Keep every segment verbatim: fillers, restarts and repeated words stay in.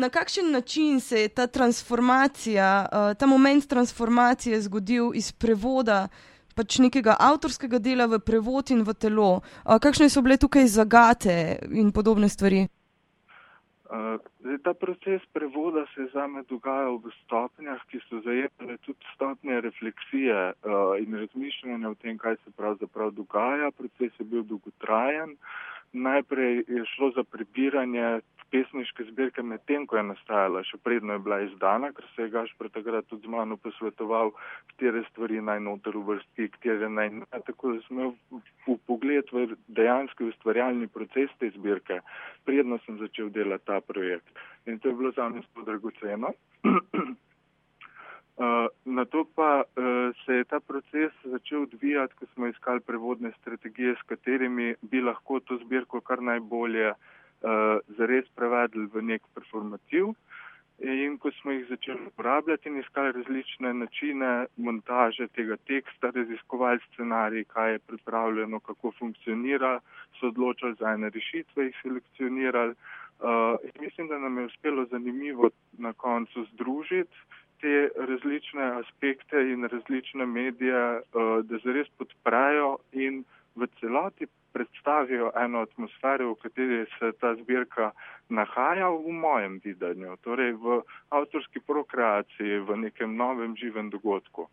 na kakšen način se je ta transformacija, uh, ta moment transformacije zgodil iz prevoda pač nekega avtorskega dela v prevod in v telo? Uh, kakšne so bile tukaj zagate in podobne stvari? Uh, zdaj, ta proces prevoda se je zame dogajal v stopnjah, ki so zajemale tudi stopnje refleksije uh, in razmišljanja o tem, kaj se pravzaprav dogaja. Proces je bil dolgotrajen. Najprej je šlo za prebiranje pesniške zbirke med tem, ko je nastajala, še predno je bila izdana, ker se je Gašper takrat tudi z mano posvetoval, katere stvari naj noter uvrsti, katere naj ne. Tako da sem imel v pogled v dejanski ustvarjalni proces te zbirke, predno sem začel delati ta projekt. In to je bilo za me zelo dragoceno. Uh, na to pa uh, se je ta proces začel odvijati, ko smo iskali prevodne strategije, s katerimi bi lahko to zbirko kar najbolje uh, zares prevedli v nek performativ. In ko smo jih začeli uporabljati in iskali različne načine montaže tega teksta, raziskovali scenarij, kaj je pripravljeno, kako funkcionira, so odločali za ene rešitve, jih selekcionirali. Uh, in mislim, da nam je uspelo zanimivo na koncu združiti te različne aspekte in različne medije, da zares podprejo in v celoti predstavijo eno atmosfero, v kateri se ta zbirka nahaja v mojem videnju, torej v avtorski prokreaciji, v nekem novem živem dogodku.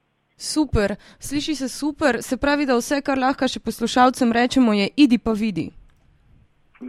Super, sliši se super, se pravi, da vse, kar lahko še poslušalcem rečemo, je idi pa vidi.